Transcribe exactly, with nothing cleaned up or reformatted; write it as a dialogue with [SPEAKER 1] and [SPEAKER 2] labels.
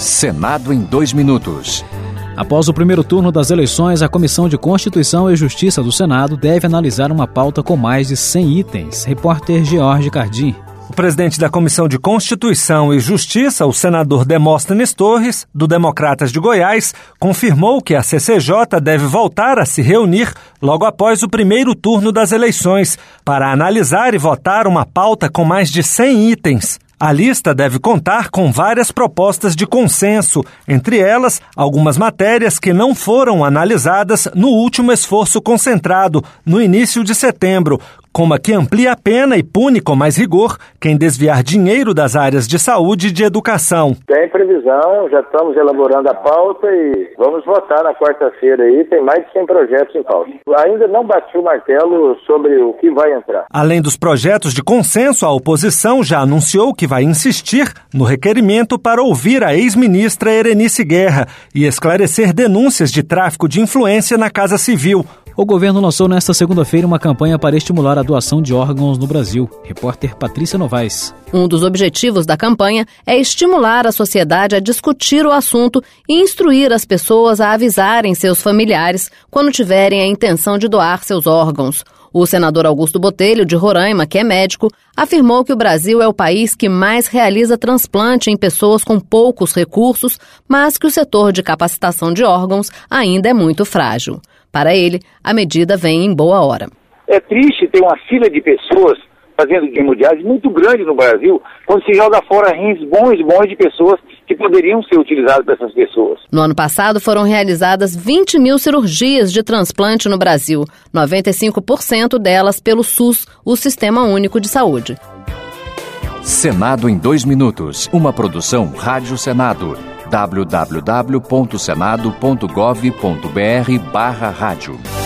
[SPEAKER 1] Senado em dois minutos.
[SPEAKER 2] Após o primeiro turno das eleições, a Comissão de Constituição e Justiça do Senado deve analisar uma pauta com mais de cem itens. Repórter George Cardim.
[SPEAKER 3] O presidente da Comissão de Constituição e Justiça, o senador Demóstenes Torres, do Democratas de Goiás, confirmou que a C C J deve voltar a se reunir logo após o primeiro turno das eleições para analisar e votar uma pauta com mais de cem itens. A lista deve contar com várias propostas de consenso, entre elas algumas matérias que não foram analisadas no último esforço concentrado, no início de setembro, como a que amplia a pena e pune com mais rigor quem desviar dinheiro das áreas de saúde e de educação.
[SPEAKER 4] Tem previsão, já estamos elaborando a pauta e vamos votar na quarta-feira aí, tem mais de cem projetos em pauta. Ainda não bati o martelo sobre o que vai entrar.
[SPEAKER 3] Além dos projetos de consenso, a oposição já anunciou que vai insistir no requerimento para ouvir a ex-ministra Erenice Guerra e esclarecer denúncias de tráfico de influência na Casa Civil.
[SPEAKER 2] O governo lançou nesta segunda-feira uma campanha para estimular a doação de órgãos no Brasil. Repórter Patrícia Novaes.
[SPEAKER 5] Um dos objetivos da campanha é estimular a sociedade a discutir o assunto e instruir as pessoas a avisarem seus familiares quando tiverem a intenção de doar seus órgãos. O senador Augusto Botelho, de Roraima, que é médico, afirmou que o Brasil é o país que mais realiza transplante em pessoas com poucos recursos, mas que o setor de capacitação de órgãos ainda é muito frágil. Para ele, a medida vem em boa hora.
[SPEAKER 6] É triste ter uma fila de pessoas fazendo hemodiálise muito grande no Brasil, quando se joga fora rins bons e bons de pessoas que poderiam ser utilizados para essas pessoas.
[SPEAKER 5] No ano passado foram realizadas vinte mil cirurgias de transplante no Brasil, noventa e cinco por cento delas pelo SUS, o Sistema Único de Saúde.
[SPEAKER 1] Senado em dois minutos, uma produção Rádio Senado. w w w ponto senado ponto gov ponto b r barra rádio.